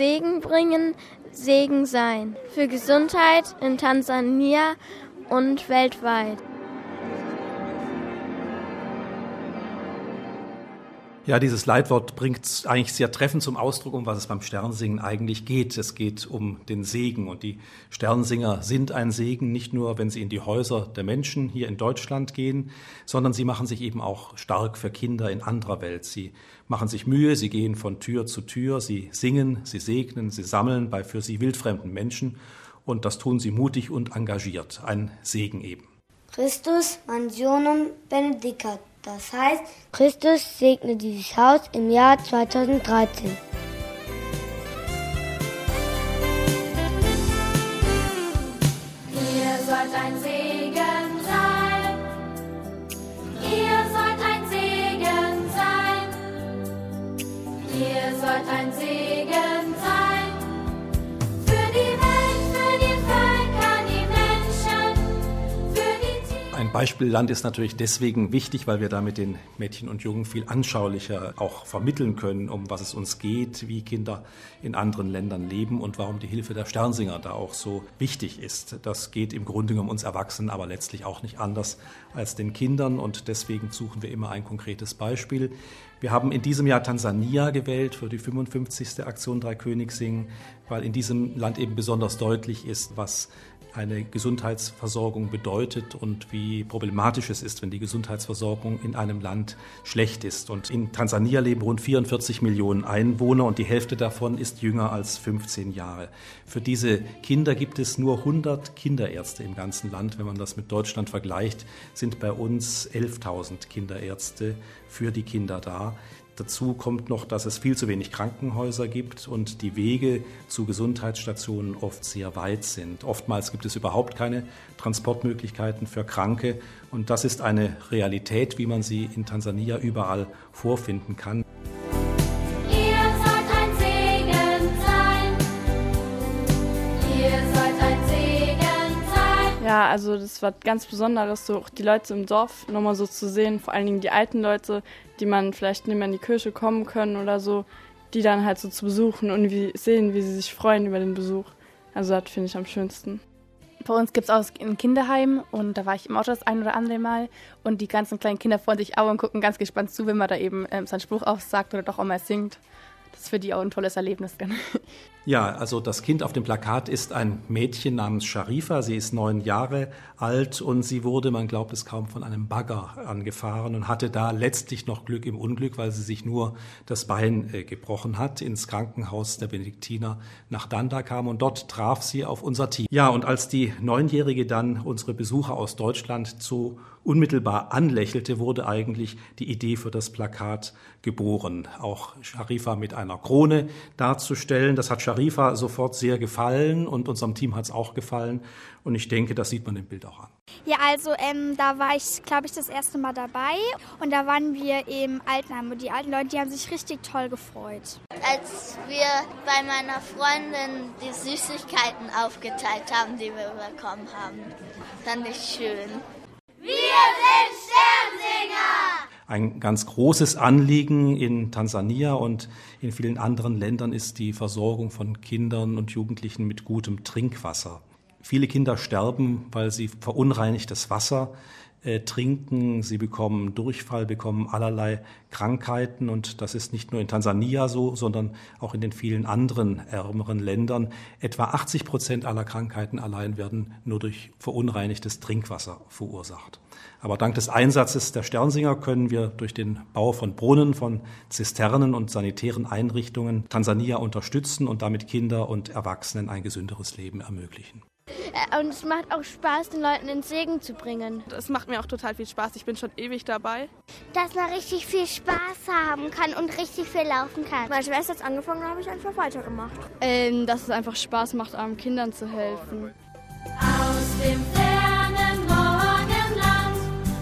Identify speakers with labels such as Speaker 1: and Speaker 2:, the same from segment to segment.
Speaker 1: Segen bringen, Segen sein. Für Gesundheit in Tansania und weltweit.
Speaker 2: Ja, dieses Leitwort bringt eigentlich sehr treffend zum Ausdruck, um was es beim Sternsingen eigentlich geht. Es geht um den Segen und die Sternsinger sind ein Segen, nicht nur, wenn sie in die Häuser der Menschen hier in Deutschland gehen, sondern sie machen sich eben auch stark für Kinder in anderer Welt. Sie machen sich Mühe, sie gehen von Tür zu Tür, sie singen, sie segnen, sie sammeln bei für sie wildfremden Menschen und das tun sie mutig und engagiert. Ein Segen eben.
Speaker 3: Christus Mansionum Benedicat. Das heißt, Christus segne dieses Haus im Jahr 2013.
Speaker 4: Ihr sollt ein Segen sein. Ihr sollt ein Segen sein. Ihr sollt ein Segen sein. Für die Welt, für die Völker, die Menschen, für die Tiere.
Speaker 2: Ein Beispielland ist natürlich deswegen wichtig, weil wir damit den Mädchen und Jungen viel anschaulicher auch vermitteln können, um was es uns geht, wie Kinder in anderen Ländern leben und warum die Hilfe der Sternsinger da auch so wichtig ist. Das geht im Grunde um uns Erwachsenen, aber letztlich auch nicht anders als den Kindern und deswegen suchen wir immer ein konkretes Beispiel. Wir haben in diesem Jahr Tansania gewählt für die 55. Aktion Drei König singen, weil in diesem Land eben besonders deutlich ist, was eine Gesundheitsversorgung bedeutet und wie problematisch es ist, wenn die Gesundheitsversorgung in einem Land schlecht ist. Und in Tansania leben rund 44 Millionen Einwohner und die Hälfte davon ist jünger als 15 Jahre. Für diese Kinder gibt es nur 100 Kinderärzte im ganzen Land. Wenn man das mit Deutschland vergleicht, sind bei uns 11.000 Kinderärzte für die Kinder da. Dazu kommt noch, dass es viel zu wenig Krankenhäuser gibt und die Wege zu Gesundheitsstationen oft sehr weit sind. Oftmals gibt es überhaupt keine Transportmöglichkeiten für Kranke und das ist eine Realität, wie man sie in Tansania überall vorfinden kann.
Speaker 5: Ja, also das war ganz Besonderes, so auch die Leute im Dorf nochmal so zu sehen, vor allen Dingen die alten Leute, die man vielleicht nicht mehr in die Kirche kommen können oder so, die dann halt so zu besuchen und sehen, wie sie sich freuen über den Besuch. Also das finde ich am schönsten.
Speaker 6: Bei uns gibt es auch ein Kinderheim und da war ich im Auto das ein oder andere Mal und die ganzen kleinen Kinder freuen sich auch und gucken ganz gespannt zu, wenn man da eben seinen Spruch aufsagt oder doch auch mal singt. Das ist für die auch ein tolles Erlebnis.
Speaker 2: Ja, also das Kind auf dem Plakat ist ein Mädchen namens Sharifa. Sie ist 9 Jahre alt und sie wurde, man glaubt es kaum, von einem Bagger angefahren und hatte da letztlich noch Glück im Unglück, weil sie sich nur das Bein gebrochen hat, ins Krankenhaus der Benediktiner nach Danda kam und dort traf sie auf unser Team. Ja, und als die 9-Jährige dann unsere Besucher aus Deutschland so unmittelbar anlächelte, wurde eigentlich die Idee für das Plakat geboren. Auch Sharifa mit einer Krone darzustellen. Das hat Sharifa sofort sehr gefallen und unserem Team hat es auch gefallen. Und ich denke, das sieht man im Bild auch an.
Speaker 7: Ja, also da war ich, glaube ich, das erste Mal dabei. Und da waren wir im Altenheim. Und die alten Leute, die haben sich richtig toll gefreut.
Speaker 8: Als wir bei meiner Freundin die Süßigkeiten aufgeteilt haben, die wir bekommen haben, fand ich schön.
Speaker 4: Wir sind Sternsinger!
Speaker 2: Ein ganz großes Anliegen in Tansania und in vielen anderen Ländern ist die Versorgung von Kindern und Jugendlichen mit gutem Trinkwasser. Viele Kinder sterben, weil sie verunreinigtes Wasser trinken, sie bekommen Durchfall, bekommen allerlei Krankheiten und das ist nicht nur in Tansania so, sondern auch in den vielen anderen ärmeren Ländern. Etwa 80% aller Krankheiten allein werden nur durch verunreinigtes Trinkwasser verursacht. Aber dank des Einsatzes der Sternsinger können wir durch den Bau von Brunnen, von Zisternen und sanitären Einrichtungen Tansania unterstützen und damit Kinder und Erwachsenen ein gesünderes Leben ermöglichen.
Speaker 1: Und es macht auch Spaß, den Leuten den Segen zu bringen.
Speaker 5: Das macht mir auch total viel Spaß. Ich bin schon ewig dabei.
Speaker 3: Dass man richtig viel Spaß haben kann und richtig viel laufen kann.
Speaker 7: Meine Schwester hat angefangen, habe ich einfach weitergemacht.
Speaker 5: Dass es einfach Spaß macht, armen Kindern zu helfen.
Speaker 4: Aus dem fernen Morgenland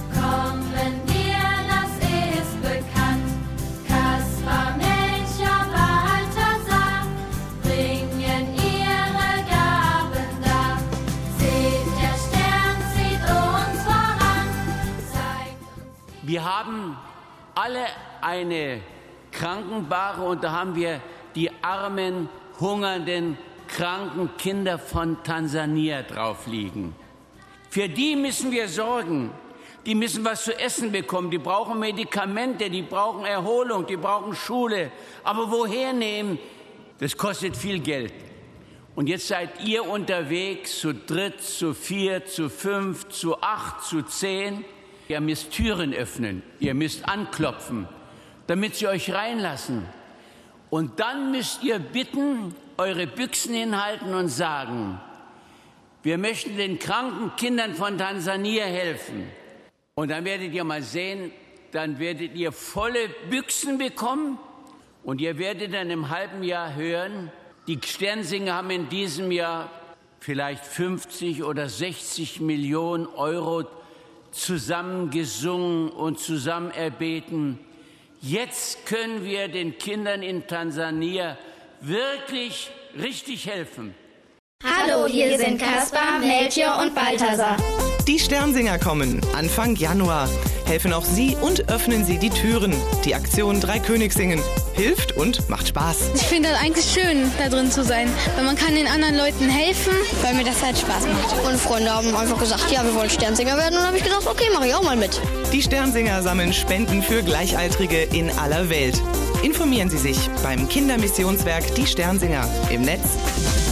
Speaker 4: kommen wir, das ist bekannt. Kaspar, Melchior, Balthasar bringen ihre Gaben dar. Seht, der Stern zieht uns voran, zeigt uns.
Speaker 9: Wir haben alle eine Krankenbare und da haben wir die armen hungernden, kranken Kinder von Tansania drauf liegen. Für die müssen wir sorgen. Die müssen was zu essen bekommen, die brauchen Medikamente, die brauchen Erholung, die brauchen Schule. Aber woher nehmen? Das kostet viel Geld. Und jetzt seid ihr unterwegs, zu dritt, zu vier, zu fünf, zu 8, zu 10. Ihr müsst Türen öffnen, ihr müsst anklopfen, damit sie euch reinlassen. Und dann müsst ihr bitten, eure Büchsen hinhalten und sagen, wir möchten den kranken Kindern von Tansania helfen. Und dann werdet ihr mal sehen, dann werdet ihr volle Büchsen bekommen und ihr werdet dann im halben Jahr hören, die Sternsinger haben in diesem Jahr vielleicht 50 oder 60 Millionen Euro zusammengesungen und zusammen erbeten. Jetzt können wir den Kindern in Tansania wirklich richtig helfen.
Speaker 10: Hallo, hier sind Kaspar, Melchior und Balthasar.
Speaker 11: Die Sternsinger kommen Anfang Januar. Helfen auch Sie und öffnen Sie die Türen. Die Aktion Dreikönigssingen hilft und macht Spaß.
Speaker 12: Ich finde das eigentlich schön, da drin zu sein, weil man kann den anderen Leuten helfen, weil mir das halt Spaß macht.
Speaker 13: Und Freunde haben einfach gesagt, ja, wir wollen Sternsinger werden. Und dann habe ich gesagt, okay, mache ich auch mal mit.
Speaker 11: Die Sternsinger sammeln Spenden für Gleichaltrige in aller Welt. Informieren Sie sich beim Kindermissionswerk Die Sternsinger im Netz.